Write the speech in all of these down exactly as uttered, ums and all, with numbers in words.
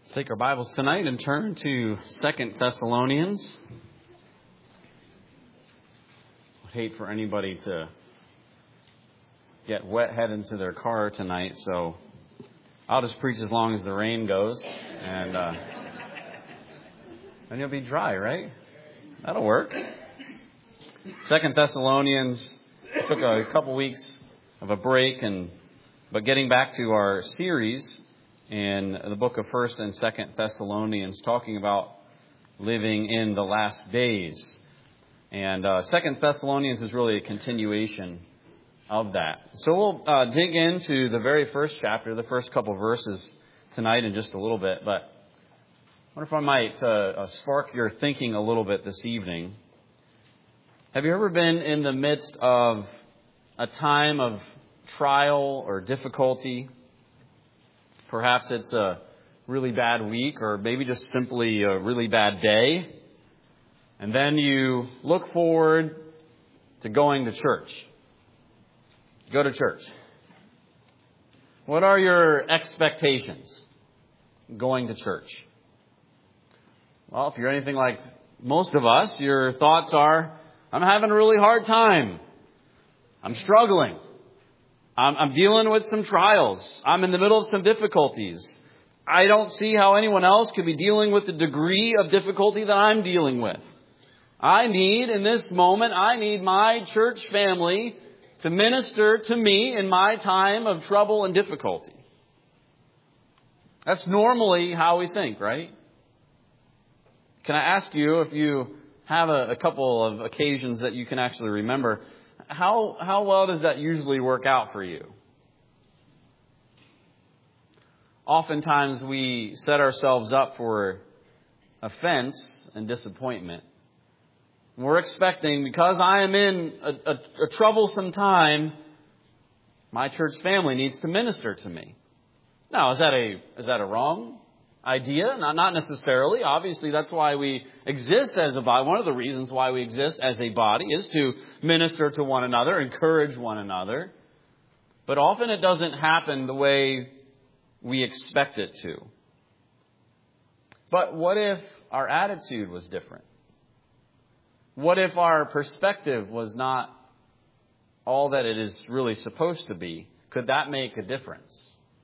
Let's take our Bibles tonight and turn to Second Thessalonians. I'd hate for anybody to get wet heading to their car tonight, so I'll just preach as long as the rain goes, and uh, then you'll be dry, right? That'll work. Second Thessalonians, it took a couple weeks of a break, and but getting back to our series in the book of First and Second Thessalonians, talking about living in the last days. And uh, Second Thessalonians is really a continuation of that. So we'll uh, dig into the very first chapter, the first couple verses tonight in just a little bit. But I wonder if I might uh, uh, spark your thinking a little bit this evening. Have you ever been in the midst of a time of trial or difficulty? Perhaps it's a really bad week, or maybe just simply a really bad day. And then you look forward to going to church. Go to church. What are your expectations going to church? Well, if you're anything like most of us, your thoughts are, I'm having a really hard time. I'm struggling. I'm, I'm dealing with some trials. I'm in the middle of some difficulties. I don't see how anyone else could be dealing with the degree of difficulty that I'm dealing with. I need, in this moment, I need my church family to minister to me in my time of trouble and difficulty. That's normally how we think, right? Can I ask you, if you have a, a couple of occasions that you can actually remember, how how well does that usually work out for you? Oftentimes we set ourselves up for offense and disappointment. We're expecting, because I am in a, a, a troublesome time, my church family needs to minister to me. Now, is that a is that a wrong idea? Not, not necessarily. Obviously, that's why we exist as a body. One of the reasons why we exist as a body is to minister to one another, encourage one another. But often it doesn't happen the way we expect it to. But what if our attitude was different? What if our perspective was not all that it is really supposed to be? Could that make a difference?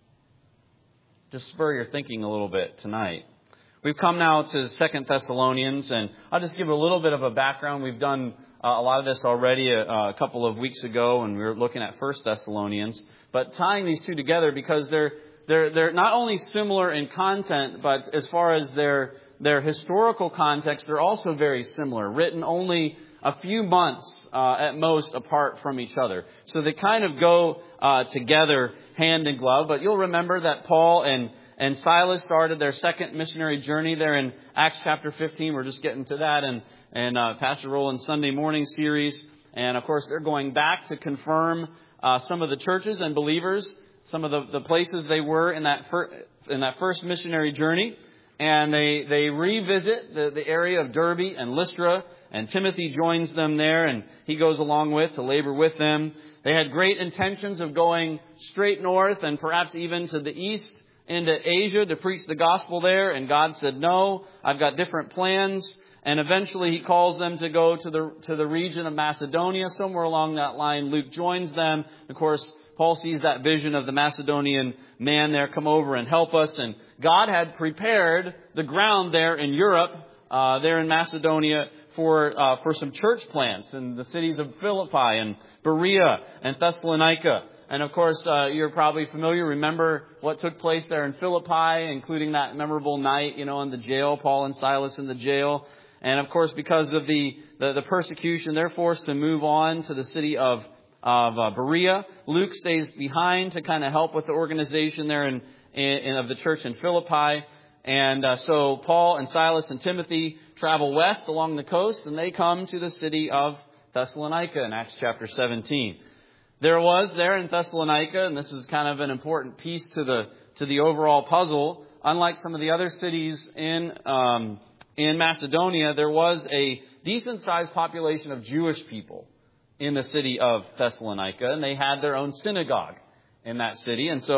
Just spur your thinking a little bit tonight. We've come now to Second Thessalonians, and I'll just give a little bit of a background. We've done uh, a lot of this already a, a couple of weeks ago, and we were looking at First Thessalonians. But tying these two together, because they're they're they're not only similar in content, but as far as their their historical context, they're also very similar. Written only a few months uh, at most apart from each other. So they kind of go uh, together hand in glove. But you'll remember that Paul and, and Silas started their second missionary journey there in Acts chapter fifteen. We're just getting to that. And, and uh, Pastor Roland's Sunday morning series. And, of course, they're going back to confirm uh, some of the churches and believers, some of the, the places they were in that, fir- in that first missionary journey. And they, they revisit the, the area of Derbe and Lystra. And Timothy joins them there, and he goes along with to labor with them. They had great intentions of going straight north and perhaps even to the east into Asia to preach the gospel there. And God said, no, I've got different plans. And eventually he calls them to go to the to the region of Macedonia. Somewhere along that line, Luke joins them. Of course, Paul sees that vision of the Macedonian man there come over and help us. And God had prepared the ground there in Europe, uh, there in Macedonia, for uh, for some church plants in the cities of Philippi and Berea and Thessalonica. And of course, uh, you're probably familiar. Remember what took place there in Philippi, including that memorable night, you know, in the jail, Paul and Silas in the jail. And of course, because of the, the, the persecution, they're forced to move on to the city of, of uh, Berea. Luke stays behind to kind of help with the organization there in, in, in of the church in Philippi. And uh, so Paul and Silas and Timothy travel west along the coast, and they come to the city of Thessalonica in Acts chapter seventeen. There was there in Thessalonica, and this is kind of an important piece to the to the overall puzzle. Unlike some of the other cities in um, in Macedonia, there was a decent-sized population of Jewish people in the city of Thessalonica, and they had their own synagogue in that city. And so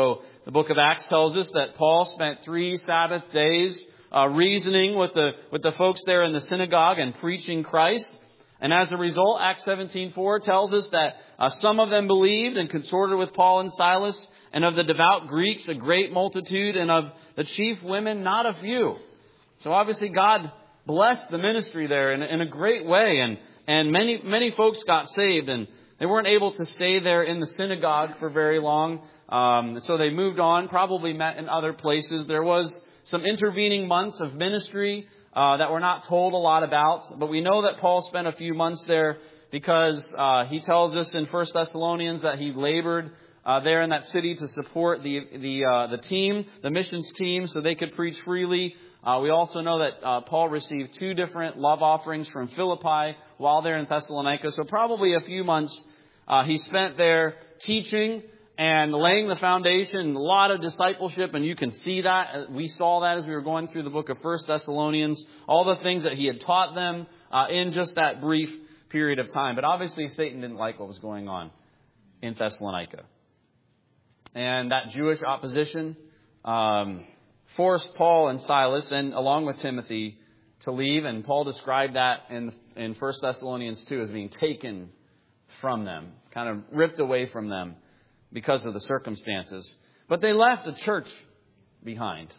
The book of Acts tells us that Paul spent three Sabbath days uh, reasoning with the with the folks there in the synagogue and preaching Christ. And as a result, Acts seventeen four tells us that uh, some of them believed and consorted with Paul and Silas, and of the devout Greeks a great multitude, and of the chief women not a few. So obviously God blessed the ministry there in, in a great way, and and many many folks got saved, and they weren't able to stay there in the synagogue for very long. Um, so they moved on, probably met in other places. There was some intervening months of ministry uh, that we're not told a lot about. But we know that Paul spent a few months there because uh, he tells us in First Thessalonians that he labored uh, there in that city to support the the uh, the team, the missions team, so they could preach freely. Uh, we also know that uh, Paul received two different love offerings from Philippi while there in Thessalonica. So probably a few months uh, he spent there teaching and laying the foundation, a lot of discipleship, and you can see that. We saw that as we were going through the book of First Thessalonians, all the things that he had taught them uh, in just that brief period of time. But obviously Satan didn't like what was going on in Thessalonica. And that Jewish opposition um, forced Paul and Silas, and along with Timothy, to leave. And Paul described that in, in First Thessalonians two as being taken from them, kind of ripped away from them, because of the circumstances. But they left the church behind.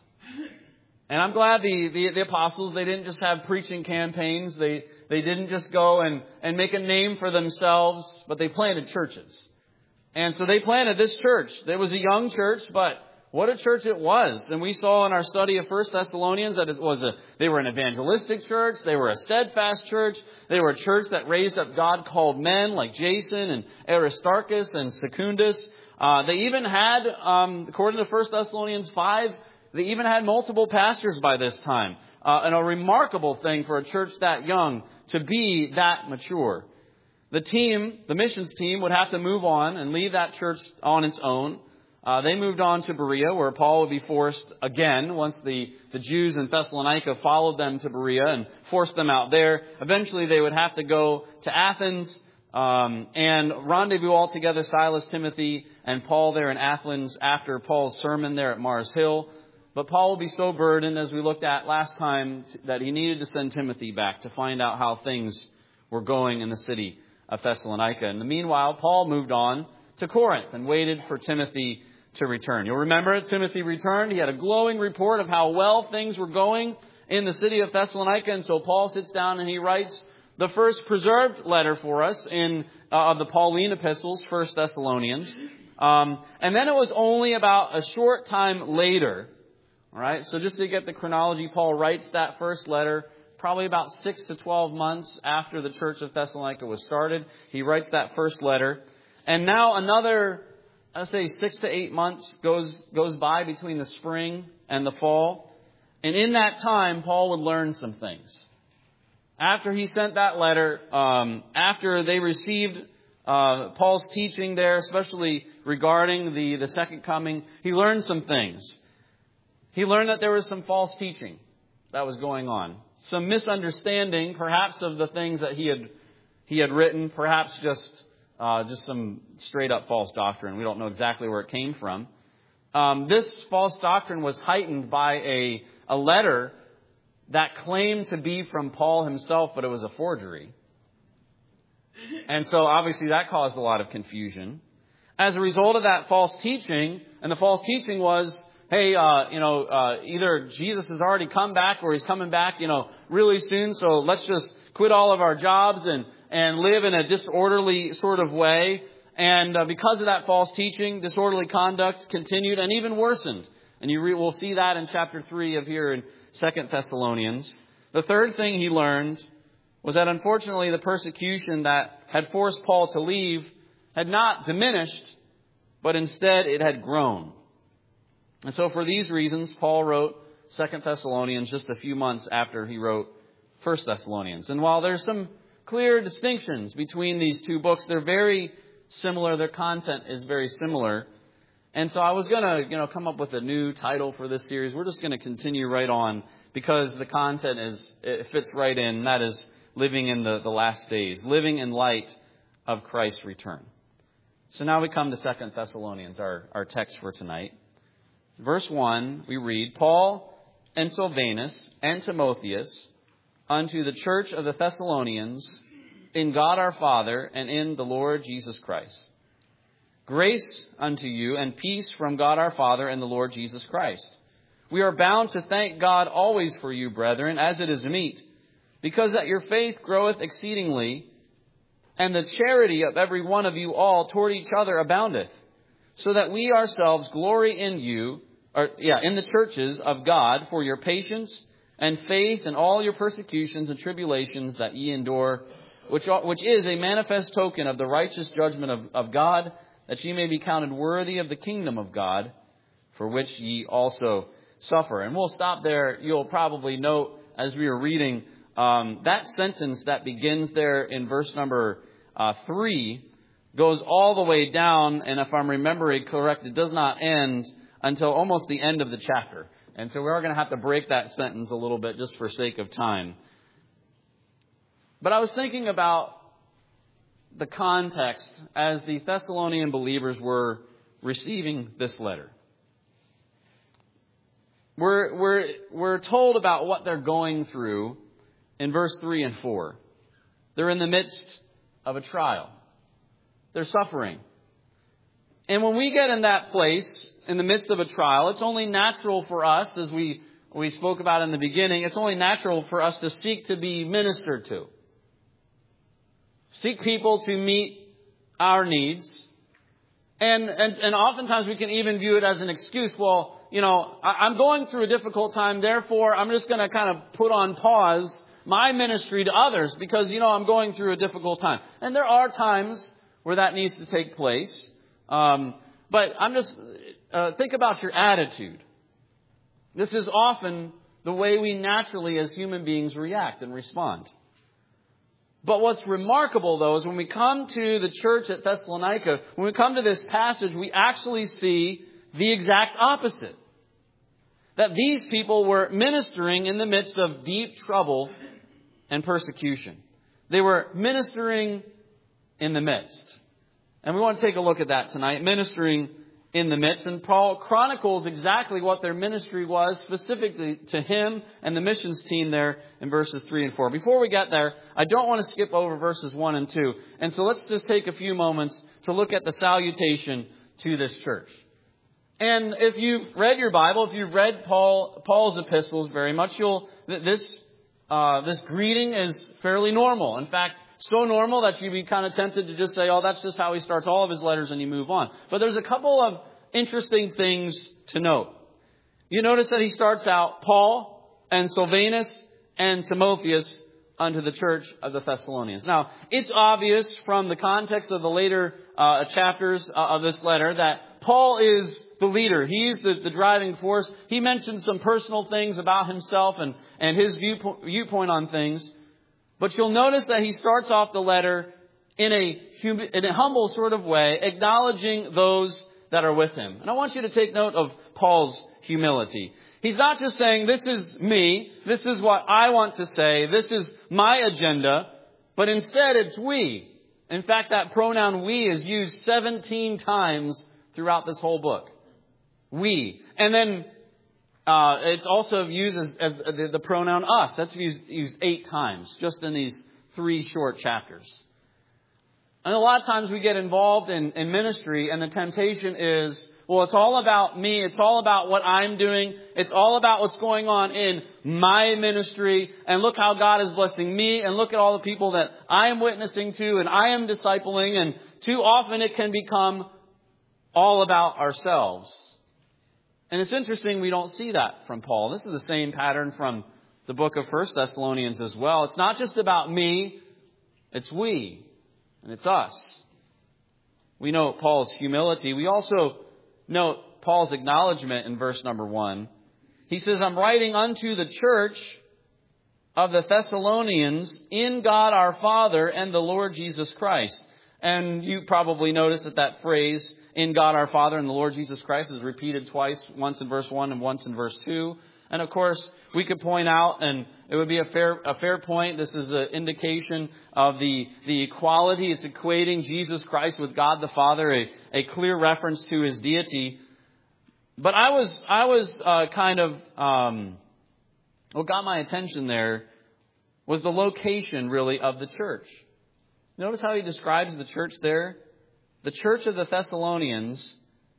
And I'm glad the, the, the apostles, they didn't just have preaching campaigns. They they didn't just go and, and make a name for themselves, but they planted churches. And so they planted this church. It was a young church, but what a church it was. And we saw in our study of First Thessalonians that it was a, they were an evangelistic church. They were a steadfast church. They were a church that raised up God-called men like Jason and Aristarchus and Secundus. Uh, they even had, um, according to First Thessalonians five, they even had multiple pastors by this time. Uh, and a remarkable thing for a church that young to be that mature. The team, the missions team, would have to move on and leave that church on its own. Uh, they moved on to Berea, where Paul would be forced again once the, the Jews in Thessalonica followed them to Berea and forced them out there. Eventually they would have to go to Athens um, and rendezvous all together, Silas, Timothy, and Paul there in Athens after Paul's sermon there at Mars Hill. But Paul would be so burdened, as we looked at last time, that he needed to send Timothy back to find out how things were going in the city of Thessalonica. In the meanwhile, Paul moved on to Corinth and waited for Timothy to return. You'll remember Timothy returned. He had a glowing report of how well things were going in the city of Thessalonica. And so Paul sits down and he writes the first preserved letter for us in uh, of the Pauline epistles, First Thessalonians. Um, and then it was only about a short time later. All right. So just to get the chronology, Paul writes that first letter probably about six to twelve months after the church of Thessalonica was started. He writes that first letter. And now another, I'd say six to eight months goes goes by between the spring and the fall. And in that time, Paul would learn some things. After he sent that letter, um, after they received uh, Paul's teaching there, especially regarding the, the second coming, he learned some things. He learned that there was some false teaching that was going on. Some misunderstanding, perhaps, of the things that he had he had written, perhaps just uh, just some straight up false doctrine. We don't know exactly where it came from. Um, this false doctrine was heightened by a a letter that claimed to be from Paul himself, but it was a forgery. And so obviously that caused a lot of confusion. As a result of that false teaching, and the false teaching was, hey, uh, you know, uh, either Jesus has already come back or he's coming back, you know, really soon. So let's just quit all of our jobs and, and live in a disorderly sort of way. And uh, because of that false teaching, disorderly conduct continued and even worsened. And you re- we'll see that in chapter three of here in Second Thessalonians. The third thing he learned was that unfortunately the persecution that had forced Paul to leave had not diminished, but instead it had grown. And so for these reasons, Paul wrote Second Thessalonians just a few months after he wrote First Thessalonians. And while there's some clear distinctions between these two books, they're very similar. Their content is very similar. And so I was going to, you know, come up with a new title for this series. We're just going to continue right on because the content is, it fits right in. That is living in the, the last days, living in light of Christ's return. So now we come to Second Thessalonians, our, our text for tonight. verse one, we read, Paul and Silvanus and Timotheus unto the church of the Thessalonians in God our Father and in the Lord Jesus Christ. Grace unto you and peace from God our Father and the Lord Jesus Christ. We are bound to thank God always for you, brethren, as it is meet, because that your faith groweth exceedingly, and the charity of every one of you all toward each other aboundeth, so that we ourselves glory in you, or yeah, in the churches of God for your patience and faith in all your persecutions and tribulations that ye endure, which which is a manifest token of the righteous judgment of, of God, that ye may be counted worthy of the kingdom of God, for which ye also suffer. And we'll stop there. You'll probably note as we are reading um, that sentence that begins there in verse number uh, three goes all the way down. And if I'm remembering correct, it does not end until almost the end of the chapter. And so we are going to have to break that sentence a little bit just for sake of time. But I was thinking about the context as the Thessalonian believers were receiving this letter. We're, we're, we're told about what they're going through in verse three and four. They're in the midst of a trial. They're suffering. And when we get in that place, in the midst of a trial, it's only natural for us, as we, we spoke about in the beginning, it's only natural for us to seek to be ministered to. Seek people to meet our needs. And, and, and oftentimes we can even view it as an excuse. Well, you know, I'm going through a difficult time, therefore I'm just going to kind of put on pause my ministry to others because, you know, I'm going through a difficult time. And there are times where that needs to take place. Um, but I'm just, uh, think about your attitude. This is often the way we naturally as human beings react and respond. But what's remarkable, though, is when we come to the church at Thessalonica, when we come to this passage, we actually see the exact opposite. That these people were ministering in the midst of deep trouble and persecution. They were ministering in the midst. And we want to take a look at that tonight, ministering in the midst. And Paul chronicles exactly what their ministry was, specifically to him and the missions team there in verses three and four. Before we get there, I don't want to skip over verses one and two. And so let's just take a few moments to look at the salutation to this church. And if you've read your Bible, if you've read Paul Paul's epistles very much, you'll this uh, this greeting is fairly normal. In fact, so normal that you'd be kind of tempted to just say, oh, that's just how he starts all of his letters, and you move on. But there's a couple of interesting things to note. You notice that he starts out, Paul and Silvanus and Timotheus unto the church of the Thessalonians. Now, it's obvious from the context of the later uh, chapters uh, of this letter that Paul is the leader. He's the, the driving force. He mentions some personal things about himself and, and his viewpoint, viewpoint on things. But you'll notice that he starts off the letter in a, hum- in a humble sort of way, acknowledging those that are with him. And I want you to take note of Paul's humility. He's not just saying, this is me, this is what I want to say, this is my agenda, but instead it's we. In fact, that pronoun we is used seventeen times throughout this whole book. We. And then Uh, it's also used as, as the, the pronoun us. That's used, used eight times just in these three short chapters. And a lot of times we get involved in, in ministry and the temptation is, well, it's all about me. It's all about what I'm doing. It's all about what's going on in my ministry. And look how God is blessing me. And look at all the people that I am witnessing to and I am discipling. And too often it can become all about ourselves. And it's interesting we don't see that from Paul. This is the same pattern from the book of First Thessalonians as well. It's not just about me, it's we, and it's us. We note Paul's humility. We also note Paul's acknowledgement in verse number one. He says, I'm writing unto the church of the Thessalonians in God our Father and the Lord Jesus Christ. And you probably notice that that phrase, in God our Father and the Lord Jesus Christ, is repeated twice, once in verse one and once in verse two. And of course, we could point out, and it would be a fair a fair point, this is an indication of the, the equality. It's equating Jesus Christ with God the Father, a, a clear reference to his deity. But I was, I was uh, kind of, um, what got my attention there was the location, really, of the church. Notice how he describes the church there. The church of the Thessalonians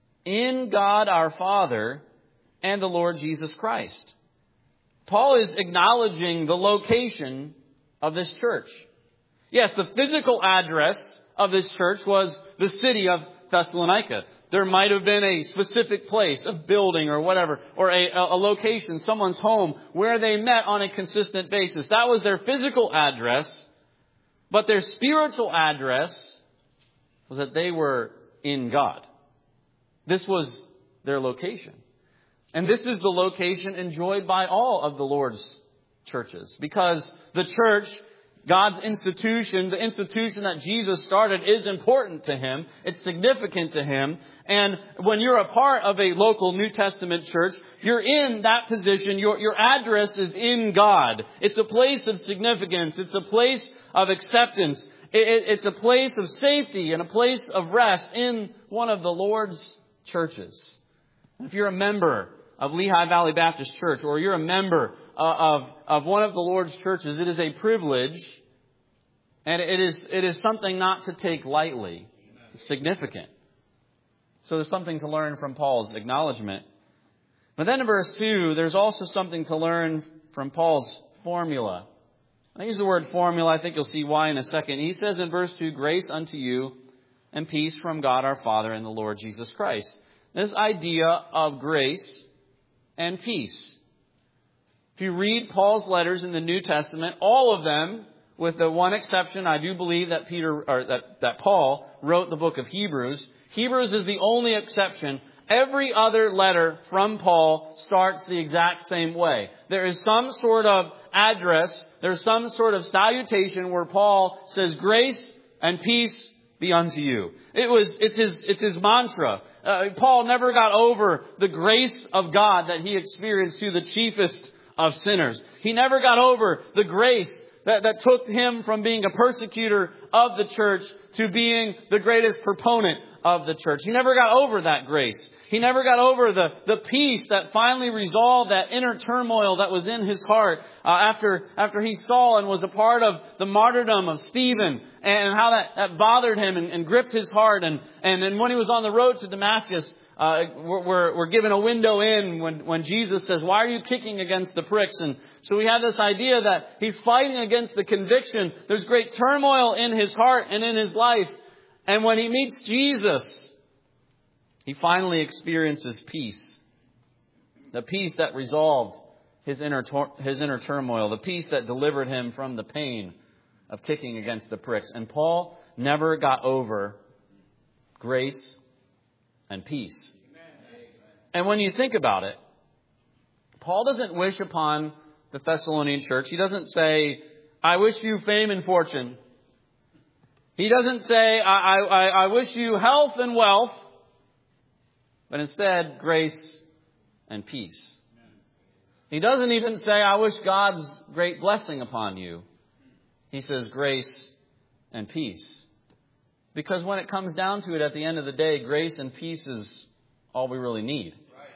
in God our Father and the Lord Jesus Christ. Paul is acknowledging the location of this church. Yes, the physical address of this church was the city of Thessalonica. There might have been a specific place, a building or whatever, or a, a location, someone's home, where they met on a consistent basis. That was their physical address. But their spiritual address was that they were in God. This was their location. And this is the location enjoyed by all of the Lord's churches. Because the church, God's institution, the institution that Jesus started, is important to Him. It's significant to Him. And when you're a part of a local New Testament church, you're in that position. Your, your address is in God. It's a place of significance. It's a place of acceptance. It, it, it's a place of safety and a place of rest in one of the Lord's churches. If you're a member of Lehigh Valley Baptist Church, or you're a member of, of one of the Lord's churches, it is a privilege, and it is, it is something not to take lightly. It's significant. So there's something to learn from Paul's acknowledgement. But then in verse two, there's also something to learn from Paul's formula. I use the word formula. I think you'll see why in a second. He says in verse two, grace unto you and peace from God our Father and the Lord Jesus Christ. This idea of grace and peace. If you read Paul's letters in the New Testament, all of them, with the one exception, I do believe that Peter or that, that Paul wrote the book of Hebrews. Hebrews is the only exception. Every other letter from Paul starts the exact same way. There is some sort of address, there's some sort of salutation where Paul says, grace and peace be unto you. It was, it's his, it's his mantra. Uh, Paul never got over the grace of God that he experienced to the chiefest of sinners. He never got over the grace that, that took him from being a persecutor of the church to being the greatest proponent of the church. He never got over that grace. He never got over the, the peace that finally resolved that inner turmoil that was in his heart uh, after, after he saw and was a part of the martyrdom of Stephen, and how that, that bothered him and, and gripped his heart. And, and, and when he was on the road to Damascus, uh, we're, we're, we're given a window in when, when Jesus says, why are you kicking against the pricks? And so we have this idea that he's fighting against the conviction. There's great turmoil in his heart and in his life. And when he meets Jesus, he finally experiences peace. The peace that resolved his inner, tor- his inner turmoil. The peace that delivered him from the pain of kicking against the pricks. And Paul never got over grace and peace. And when you think about it, Paul doesn't wish upon the Thessalonian church. He doesn't say, I wish you fame and fortune. He doesn't say, I, I, I wish you health and wealth, but instead, grace and peace. He doesn't even say, I wish God's great blessing upon you. He says, grace and peace. Because when it comes down to it, at the end of the day, grace and peace is all we really need.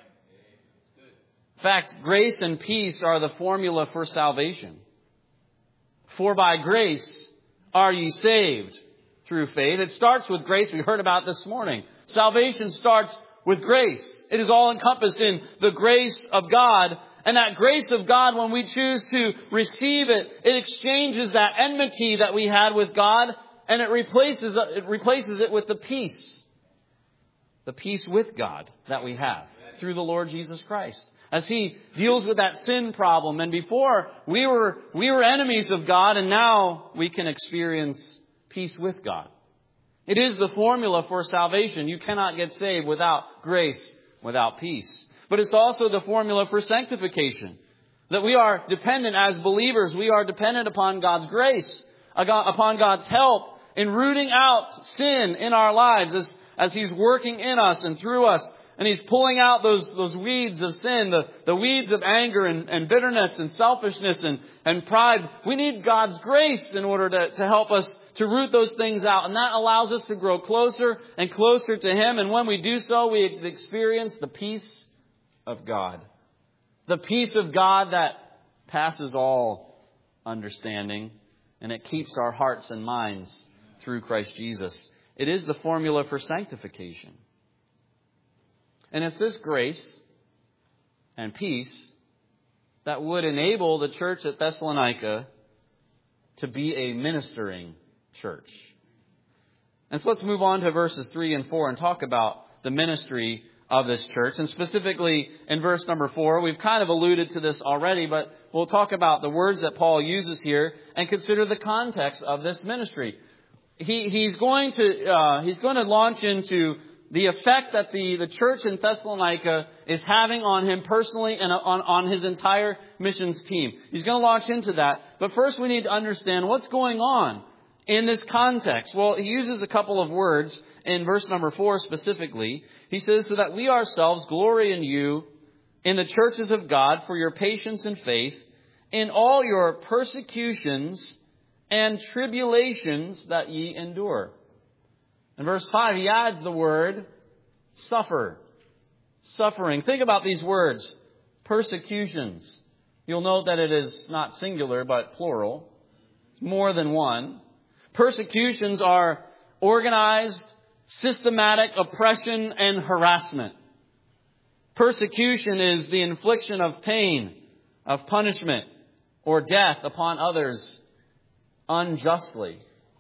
In fact, grace and peace are the formula for salvation. For by grace are ye saved through faith. It starts with grace. We heard about this morning. Salvation starts with grace. It is all encompassed in the grace of God. And that grace of God, when we choose to receive it, it exchanges that enmity that we had with God, and it replaces it, replaces it with the peace. The peace with God that we have through the Lord Jesus Christ. As He deals with that sin problem. And before, we were, we were enemies of God, and now we can experience peace with God. It is the formula for salvation. You cannot get saved without grace, without peace. But it's also the formula for sanctification. That we are dependent as believers. We are dependent upon God's grace, upon God's help in rooting out sin in our lives as, as He's working in us and through us. And He's pulling out those, those weeds of sin, the, the weeds of anger and, and bitterness and selfishness and, and pride. We need God's grace in order to, to help us to root those things out. And that allows us to grow closer and closer to Him. And when we do so, we experience the peace of God. The peace of God that passes all understanding, and it keeps our hearts and minds through Christ Jesus. It is the formula for sanctification. And it's this grace and peace that would enable the church at Thessalonica to be a ministering church. And so let's move on to verses three and four and talk about the ministry of this church. And specifically in verse number four, we've kind of alluded to this already, but we'll talk about the words that Paul uses here and consider the context of this ministry. He, he's going to, uh, he's going to launch into the effect that the, the church in Thessalonica is having on him personally and on, on his entire missions team. He's going to launch into that. But first we need to understand what's going on in this context. Well, he uses a couple of words in verse number four specifically. He says, so that we ourselves glory in you in the churches of God for your patience and faith in all your persecutions and tribulations that ye endure. In verse five, he adds the word suffer. Suffering. Think about these words. Persecutions. You'll note that it is not singular, but plural. It's more than one. Persecutions are organized, systematic oppression and harassment. Persecution is the infliction of pain, of punishment, or death upon others unjustly.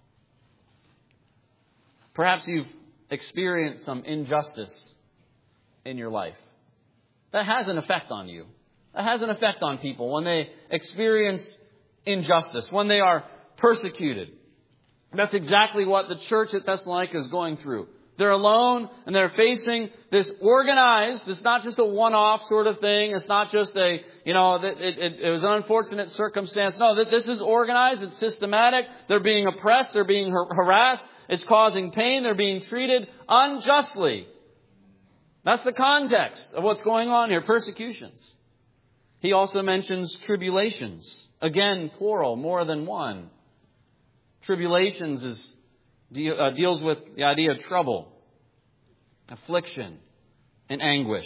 Perhaps you've experienced some injustice in your life. That has an effect on you. That has an effect on people when they experience injustice, when they are persecuted. That's exactly what the church at Thessalonica is going through. They're alone and they're facing this organized, it's not just a one-off sort of thing. It's not just a, you know, it, it, it was an unfortunate circumstance. No, this is organized. It's systematic. They're being oppressed. They're being harassed. It's causing pain. They're being treated unjustly. That's the context of what's going on here. Persecutions. He also mentions tribulations. Again, plural, more than one. Tribulations is uh, deals with the idea of trouble, affliction, and anguish.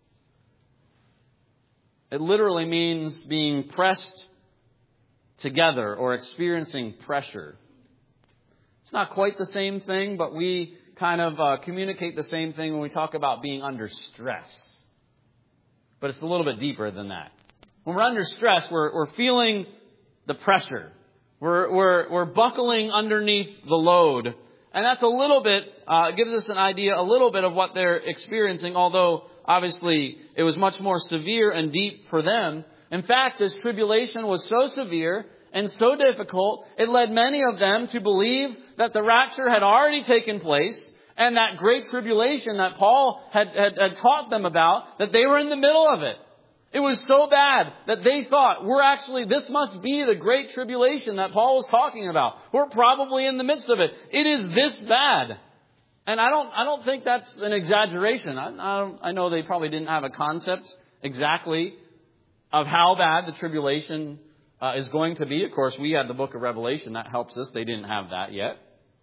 It literally means being pressed together or experiencing pressure. It's not quite the same thing, but we kind of uh, communicate the same thing when we talk about being under stress. But it's a little bit deeper than that. When we're under stress, we're, we're feeling the pressure. We're, we're, we're buckling underneath the load. And that's a little bit, uh, gives us an idea, a little bit of what they're experiencing, although obviously it was much more severe and deep for them. In fact, this tribulation was so severe and so difficult, it led many of them to believe that the rapture had already taken place and that great tribulation that Paul had, had, had taught them about, that they were in the middle of it. It was so bad that they thought, we're actually, this must be the great tribulation that Paul was talking about. We're probably in the midst of it. It is this bad. And I don't, I don't think that's an exaggeration. I, I, don't, I know they probably didn't have a concept exactly of how bad the tribulation uh, is going to be. Of course, we had the book of Revelation. That helps us. They didn't have that yet.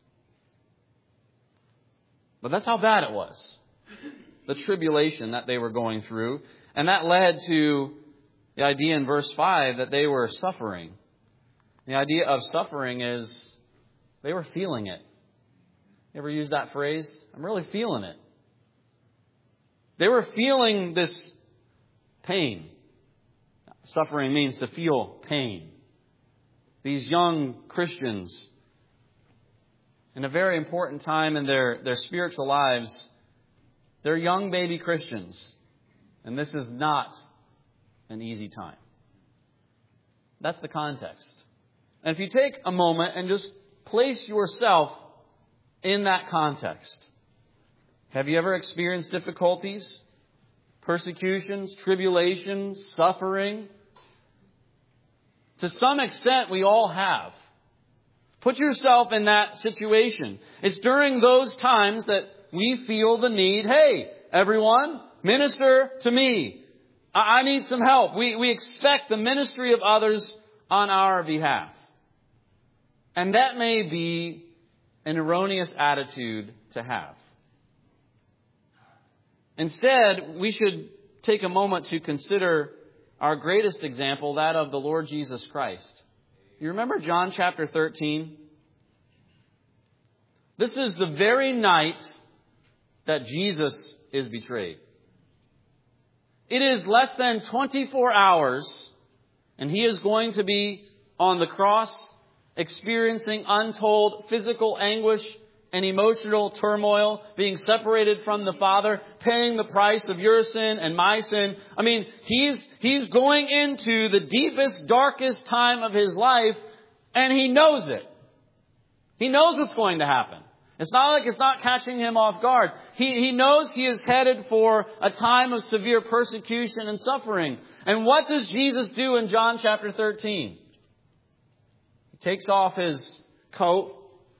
But that's how bad it was. The tribulation that they were going through. And that led to the idea in verse five that they were suffering. The idea of suffering is they were feeling it. You ever use that phrase? I'm really feeling it. They were feeling this pain. Suffering means to feel pain. These young Christians, in a very important time in their, their spiritual lives, they're young baby Christians. And this is not an easy time. That's the context. And if you take a moment and just place yourself in that context. Have you ever experienced difficulties, persecutions, tribulations, suffering? To some extent, we all have. Put yourself in that situation. It's during those times that we feel the need, hey, everyone, minister to me. I need some help. We, we expect the ministry of others on our behalf. And that may be an erroneous attitude to have. Instead, we should take a moment to consider our greatest example, that of the Lord Jesus Christ. You remember John chapter thirteen? This is the very night that Jesus is betrayed. It is less than twenty-four hours, and He is going to be on the cross, experiencing untold physical anguish and emotional turmoil, being separated from the Father, paying the price of your sin and my sin. I mean, He's, He's going into the deepest, darkest time of His life, and He knows it. He knows what's going to happen. It's not like it's not catching Him off guard. He, he knows He is headed for a time of severe persecution and suffering. And what does Jesus do in John chapter thirteen? He takes off His coat,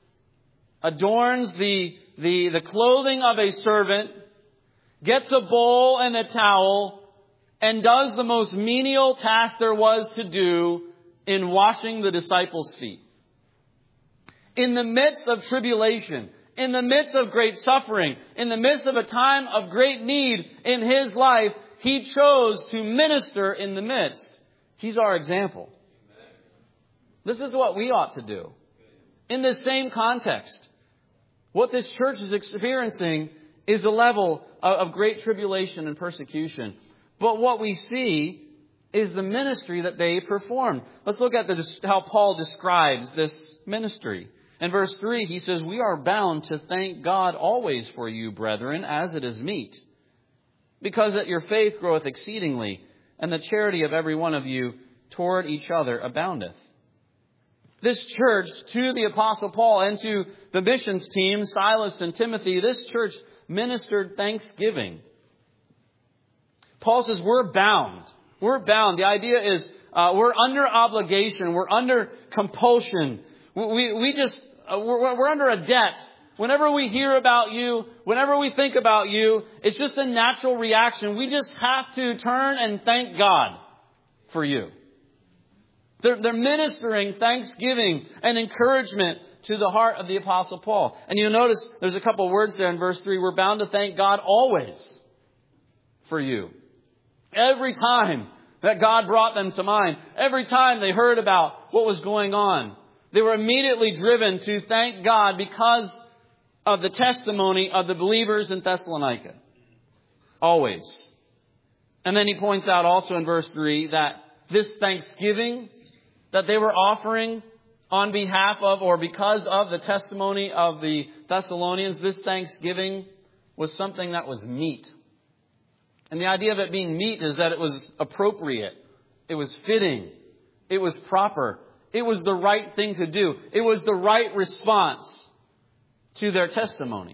adorns the, the, the clothing of a servant, gets a bowl and a towel, and does the most menial task there was to do in washing the disciples' feet. In the midst of tribulation, in the midst of great suffering, in the midst of a time of great need in His life, He chose to minister in the midst. He's our example. This is what we ought to do. In this same context, what this church is experiencing is a level of great tribulation and persecution. But what we see is the ministry that they performed. Let's look at the, how Paul describes this ministry. In verse three, he says, "We are bound to thank God always for you, brethren, as it is meet, because that your faith groweth exceedingly, and the charity of every one of you toward each other aboundeth." This church, to the Apostle Paul and to the missions team, Silas and Timothy, this church ministered thanksgiving. Paul says, we're bound. We're bound. The idea is uh, we're under obligation. We're under compulsion. We, we, we just, uh, we're, we're under a debt. Whenever we hear about you, whenever we think about you, it's just a natural reaction. We just have to turn and thank God for you. They're, they're ministering thanksgiving and encouragement to the heart of the Apostle Paul. And you'll notice there's a couple words there in verse three. We're bound to thank God always for you. Every time that God brought them to mind, every time they heard about what was going on, they were immediately driven to thank God because of the testimony of the believers in Thessalonica. Always. And then he points out also in verse three that this thanksgiving that they were offering on behalf of or because of the testimony of the Thessalonians, this thanksgiving was something that was meet. And the idea of it being meet is that it was appropriate. It was fitting. It was proper. It was the right thing to do. It was the right response to their testimony.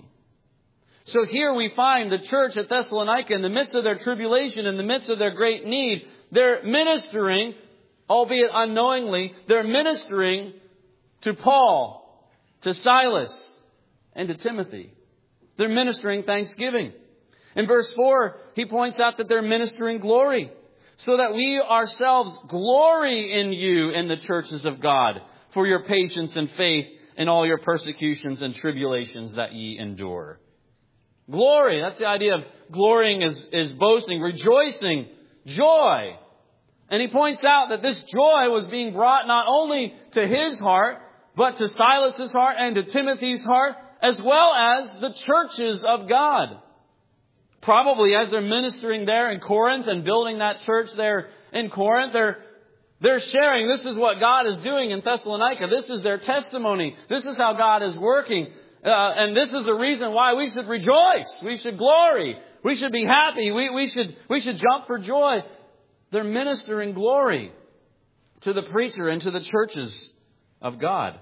So here we find the church at Thessalonica in the midst of their tribulation, in the midst of their great need, they're ministering, albeit unknowingly, they're ministering to Paul, to Silas, and to Timothy. They're ministering thanksgiving. In verse four, he points out that they're ministering glory, so that we ourselves glory in you in the churches of God for your patience and faith in all your persecutions and tribulations that ye endure. Glory, that's the idea of glorying is, is boasting, rejoicing, joy. And he points out that this joy was being brought not only to his heart, but to Silas's heart and to Timothy's heart, as well as the churches of God. Probably as they're ministering there in Corinth and building that church there in Corinth, they're, they're sharing this is what God is doing in Thessalonica. This is their testimony. This is how God is working. Uh, and this is the reason why we should rejoice. We should glory. We should be happy. We, we should, we should jump for joy. They're ministering glory to the preacher and to the churches of God.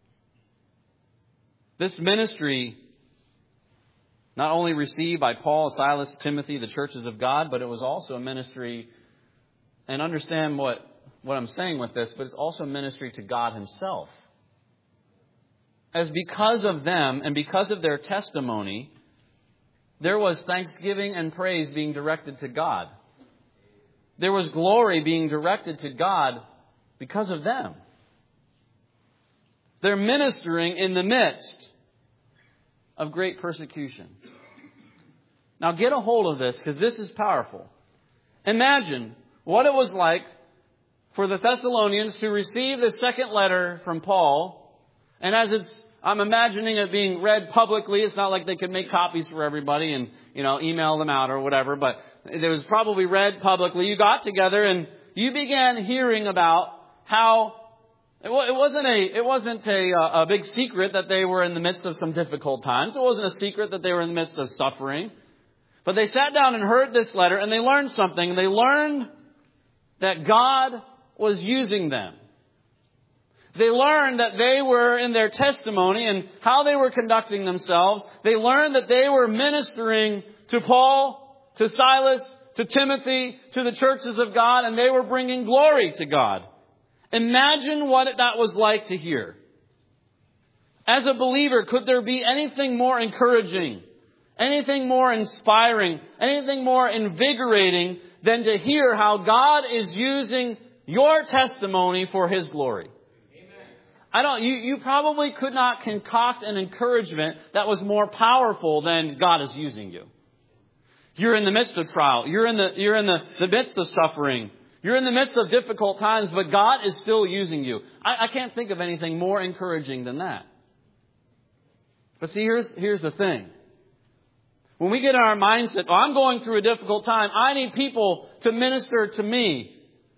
This ministry not only received by Paul, Silas, Timothy, the churches of God, but it was also a ministry, and understand what, what I'm saying with this, but it's also a ministry to God Himself. As because of them and because of their testimony, there was thanksgiving and praise being directed to God. There was glory being directed to God because of them. They're ministering in the midst of great persecution. Now get a hold of this, because this is powerful. Imagine what it was like for the Thessalonians to receive this second letter from Paul. And as it's, I'm imagining it being read publicly. It's not like they could make copies for everybody and, you know, email them out or whatever. But it was probably read publicly. You got together and you began hearing about how it wasn't a it wasn't a, a big secret that they were in the midst of some difficult times. It wasn't a secret that they were in the midst of suffering. But they sat down and heard this letter and they learned something. They learned that God was using them. They learned that they were in their testimony and how they were conducting themselves. They learned that they were ministering to Paul, to Silas, to Timothy, to the churches of God, and they were bringing glory to God. Imagine what that was like to hear. As a believer, could there be anything more encouraging, anything more inspiring, anything more invigorating than to hear how God is using your testimony for His glory? Amen. I don't, you, you probably could not concoct an encouragement that was more powerful than God is using you. You're in the midst of trial. You're in the, you're in the, the midst of suffering. You're in the midst of difficult times, but God is still using you. I, I can't think of anything more encouraging than that. But see, here's, here's the thing. When we get in our mindset, oh, I'm going through a difficult time. I need people to minister to me.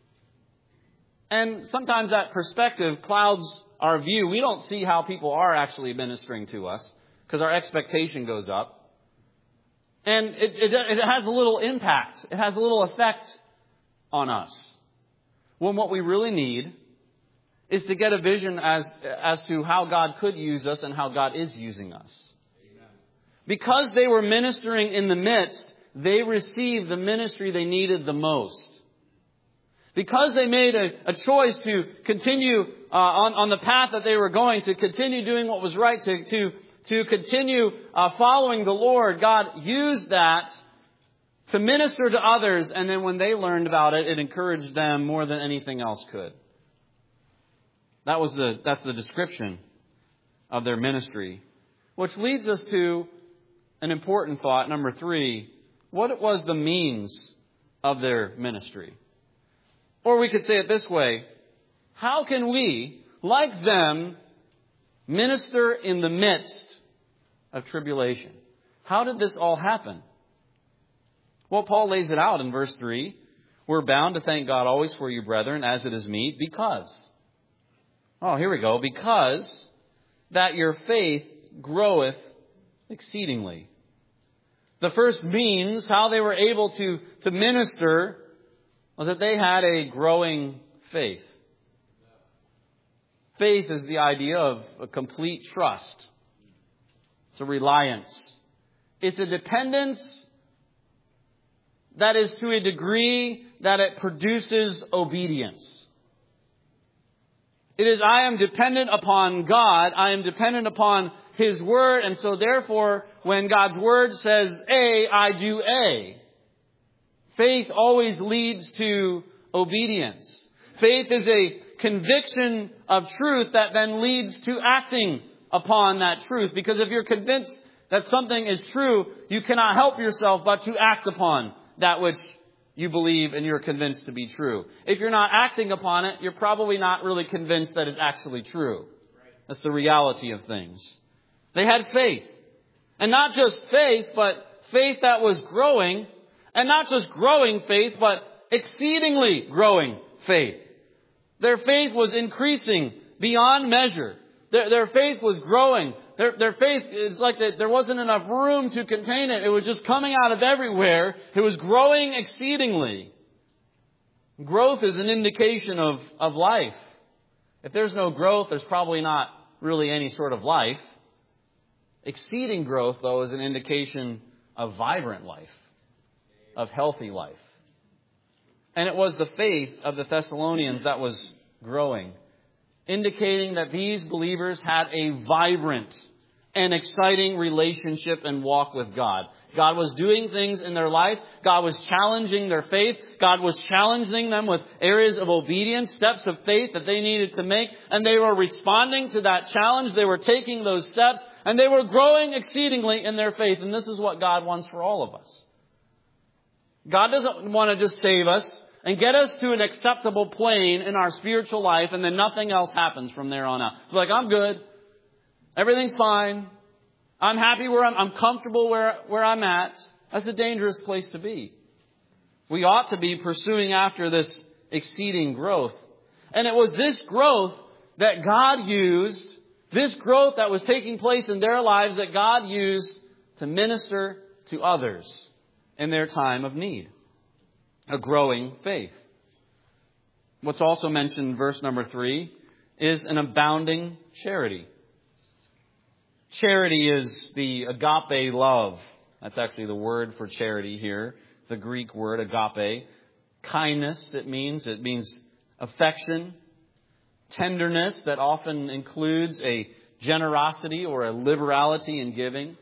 And sometimes that perspective clouds our view. We don't see how people are actually ministering to us because our expectation goes up. And it, it, it has a little impact. It has a little effect on us. When what we really need is to get a vision as, as to how God could use us and how God is using us. Amen. Because they were ministering in the midst, they received the ministry they needed the most. Because they made a, a choice to continue uh, on, on the path that they were going, to continue doing what was right, to, to, to continue uh, following the Lord, God used that to minister to others, and then when they learned about it, it encouraged them more than anything else could. That was the that's the description of their ministry. Which leads us to an important thought, number three. What was the means of their ministry? Or we could say it this way. How can we, like them, minister in the midst of tribulation? How did this all happen? Well, Paul lays it out in verse three. We're bound to thank God always for you, brethren, as it is meet, because. Oh, here we go. Because that your faith groweth exceedingly. The first means how they were able to, to minister was that they had a growing faith. Faith is the idea of a complete trust. It's a reliance. It's a dependence that is to a degree that it produces obedience. It is, I am dependent upon God. I am dependent upon His Word. And so therefore, when God's Word says A, I do A. Faith always leads to obedience. Faith is a conviction of truth that then leads to acting upon that truth. Because if you're convinced that something is true, you cannot help yourself but to act upon that which you believe and you're convinced to be true. If you're not acting upon it, you're probably not really convinced that it's actually true. That's the reality of things. They had faith. And not just faith, but faith that was growing. And not just growing faith, but exceedingly growing faith. Their faith was increasing beyond measure. Their, their faith was growing. Their, their faith, it's like that there wasn't enough room to contain it. It was just coming out of everywhere. It was growing exceedingly. Growth is an indication of, of life. If there's no growth, there's probably not really any sort of life. Exceeding growth, though, is an indication of vibrant life, of healthy life. And it was the faith of the Thessalonians that was growing, indicating that these believers had a vibrant and exciting relationship and walk with God. God was doing things in their life. God was challenging their faith. God was challenging them with areas of obedience, steps of faith that they needed to make. And they were responding to that challenge. They were taking those steps. And they were growing exceedingly in their faith. And this is what God wants for all of us. God doesn't want to just save us and get us to an acceptable plane in our spiritual life and then nothing else happens from there on out. It's like, I'm good. Everything's fine. I'm happy where I'm, I'm comfortable where, where I'm at. That's a dangerous place to be. We ought to be pursuing after this exceeding growth. And it was this growth that God used, this growth that was taking place in their lives that God used to minister to others in their time of need. A growing faith. What's also mentioned in verse number three is an abounding charity. Charity is the agape love. That's actually the word for charity here. The Greek word agape. Kindness, it means. It means affection. Tenderness that often includes a generosity or a liberality in giving.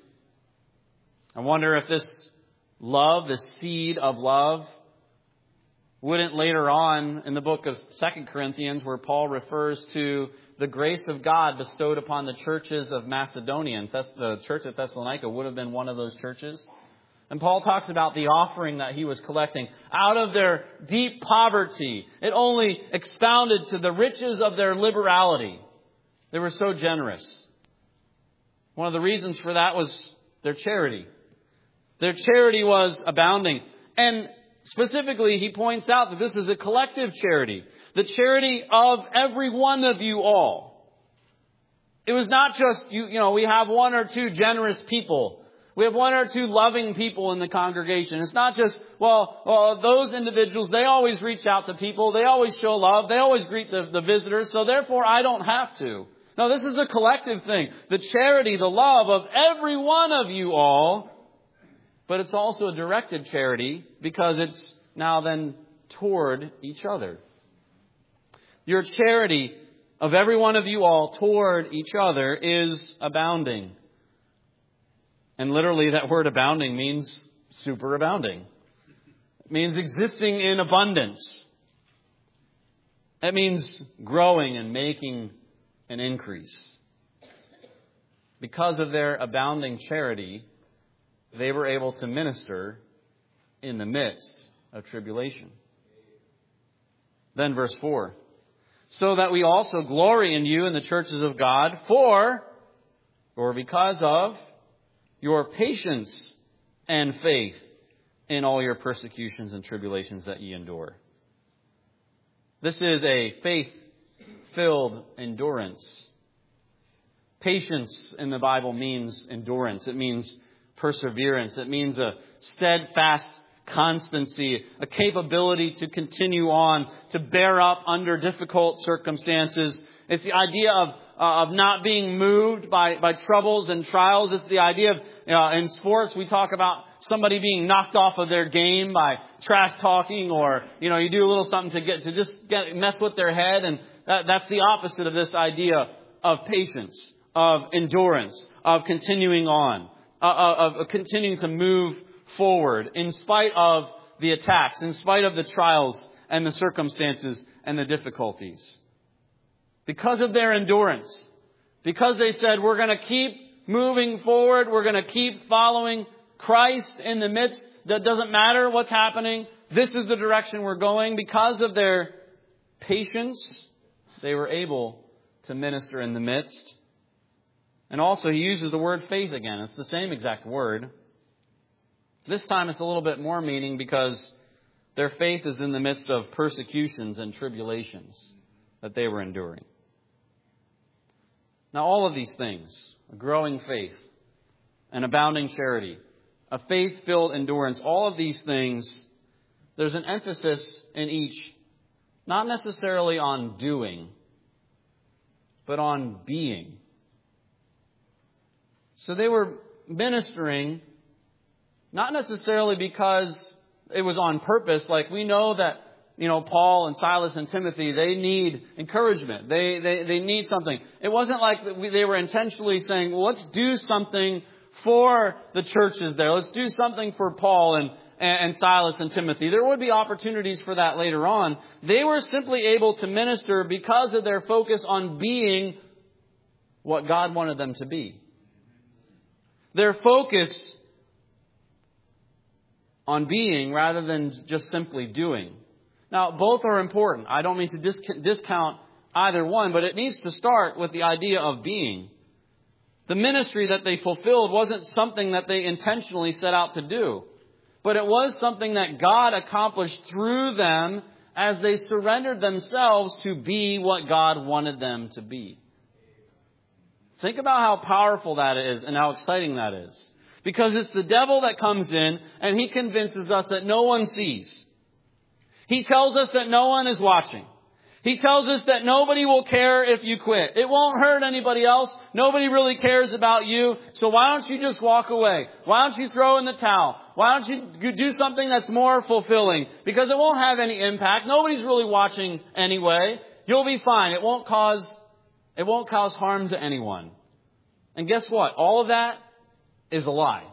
I wonder if this love, the seed of love, wouldn't later on in the book of Second Corinthians, where Paul refers to the grace of God bestowed upon the churches of Macedonia, and the church at Thessalonica would have been one of those churches. And Paul talks about the offering that he was collecting out of their deep poverty. It only expounded to the riches of their liberality. They were so generous. One of the reasons for that was their charity. Their charity was abounding. And specifically, he points out that this is a collective charity. The charity of every one of you all. It was not just, you, you know, we have one or two generous people. We have one or two loving people in the congregation. It's not just, well, well, those individuals, they always reach out to people. They always show love. They always greet the, the visitors. So therefore, I don't have to. No, this is a collective thing. The charity, the love of every one of you all. But it's also a directed charity because it's now then toward each other. Your charity of every one of you all toward each other is abounding. And literally that word abounding means superabounding. It means existing in abundance. It means growing and making an increase. Because of their abounding charity, they were able to minister in the midst of tribulation. Then verse four. So that we also glory in you in the churches of God for, or because of, your patience and faith in all your persecutions and tribulations that ye endure. This is a faith-filled endurance. Patience in the Bible means endurance. It means perseverance. It means a steadfast constancy, a capability to continue on, to bear up under difficult circumstances. It's the idea of uh, of not being moved by, by troubles and trials. It's the idea of, uh, in sports, we talk about somebody being knocked off of their game by trash talking, or, you know, you do a little something to get, to just get, mess with their head. And that, that's the opposite of this idea of patience, of endurance, of continuing on, uh, of, of continuing to move forward in spite of the attacks, in spite of the trials and the circumstances and the difficulties. Because of their endurance, because they said, we're going to keep moving forward, we're going to keep following Christ in the midst, that doesn't matter what's happening, this is the direction we're going. Because of their patience, they were able to minister in the midst. And also he uses the word faith again. It's the same exact word. This time it's a little bit more meaning because their faith is in the midst of persecutions and tribulations that they were enduring. Now all of these things, a growing faith, an abounding charity, a faith-filled endurance, all of these things, there's an emphasis in each, not necessarily on doing, but on being. So they were ministering not necessarily because it was on purpose. Like we know that, you know, Paul and Silas and Timothy, they need encouragement. They, they, they need something. It wasn't like they were intentionally saying, well, let's do something for the churches there. Let's do something for Paul and, and Silas and Timothy. There would be opportunities for that later on. They were simply able to minister because of their focus on being what God wanted them to be. Their focus on being rather than just simply doing. Now, both are important. I don't mean to disc- discount either one, but it needs to start with the idea of being. The ministry that they fulfilled wasn't something that they intentionally set out to do, but it was something that God accomplished through them as they surrendered themselves to be what God wanted them to be. Think about how powerful that is and how exciting that is. Because it's the devil that comes in and he convinces us that no one sees. He tells us that no one is watching. He tells us that nobody will care if you quit. It won't hurt anybody else. Nobody really cares about you. So why don't you just walk away? Why don't you throw in the towel? Why don't you do something that's more fulfilling? Because it won't have any impact. Nobody's really watching anyway. You'll be fine. It won't cause, it won't cause harm to anyone. And guess what? All of that is a lie.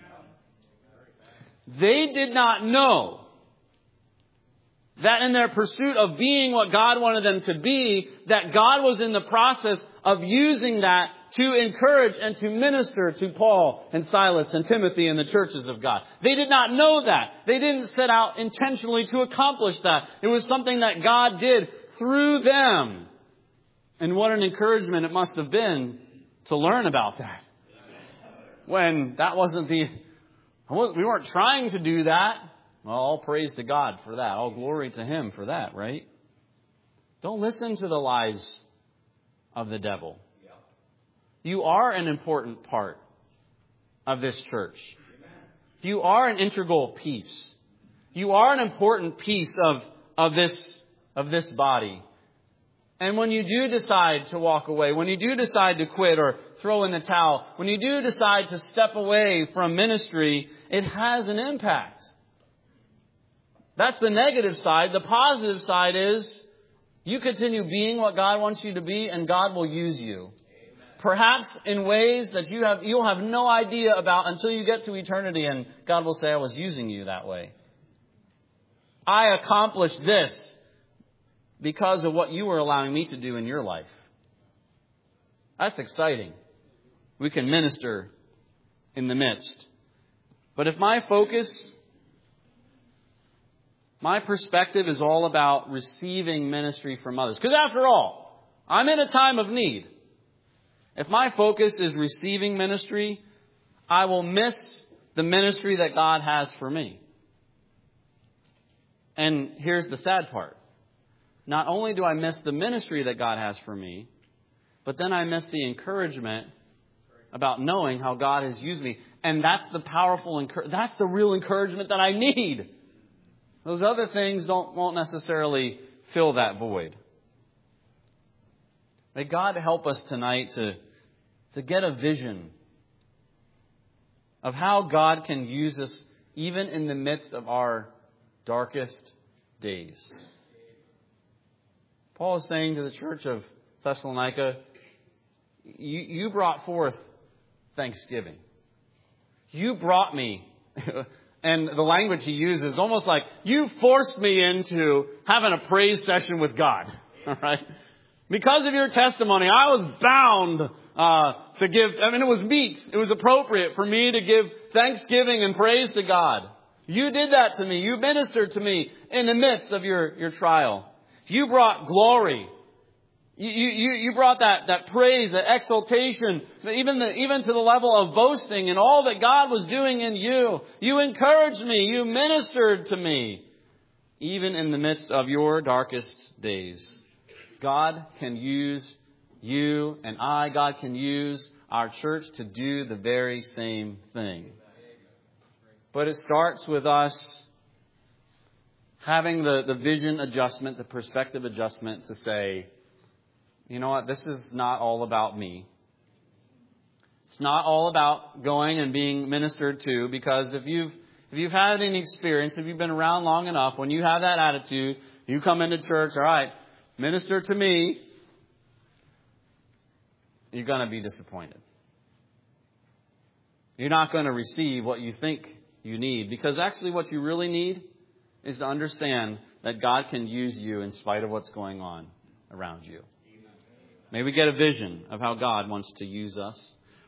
They did not know that in their pursuit of being what God wanted them to be, that God was in the process of using that to encourage and to minister to Paul and Silas and Timothy and the churches of God. They did not know that. They didn't set out intentionally to accomplish that. It was something that God did through them. And what an encouragement it must have been to learn about that. When that wasn't the... We weren't trying to do that. Well, all praise to God for that. All glory to Him for that, right? Don't listen to the lies of the devil. You are an important part of this church. You are an integral piece. You are an important piece of, of this, of this body. And when you do decide to walk away, when you do decide to quit or throw in the towel, when you do decide to step away from ministry, it has an impact. That's the negative side. The positive side is you continue being what God wants you to be, and God will use you. Amen. Perhaps in ways that you have, you'll have no idea about until you get to eternity, and God will say, I was using you that way. I accomplished this because of what you were allowing me to do in your life. That's exciting. We can minister in the midst. But if my focus... My perspective is all about receiving ministry from others. Because after all, I'm in a time of need. If my focus is receiving ministry, I will miss the ministry that God has for me. And here's the sad part. Not only do I miss the ministry that God has for me, but then I miss the encouragement about knowing how God has used me. And that's the powerful, that's the real encouragement that I need. Those other things don't won't necessarily fill that void. May God help us tonight to, to get a vision of how God can use us even in the midst of our darkest days. Paul is saying to the church of Thessalonica, you, you brought forth thanksgiving. You brought me... And the language he uses is almost like, you forced me into having a praise session with God. All right? Because of your testimony, I was bound uh, to give, I mean, it was meet. It was appropriate for me to give thanksgiving and praise to God. You did that to me. You ministered to me in the midst of your, your trial. You brought glory. You, you, you brought that, that praise, that exaltation, even the, even to the level of boasting and all that God was doing in you. You encouraged me. You ministered to me, even in the midst of your darkest days. God can use you and I. God can use our church to do the very same thing. But it starts with us having the, the vision adjustment, the perspective adjustment to say, you know what, this is not all about me. It's not all about going and being ministered to, because if you've if you've had any experience, if you've been around long enough, when you have that attitude, you come into church, all right, minister to me, you're going to be disappointed. You're not going to receive what you think you need, because actually what you really need is to understand that God can use you in spite of what's going on around you. May we get a vision of how God wants to use us.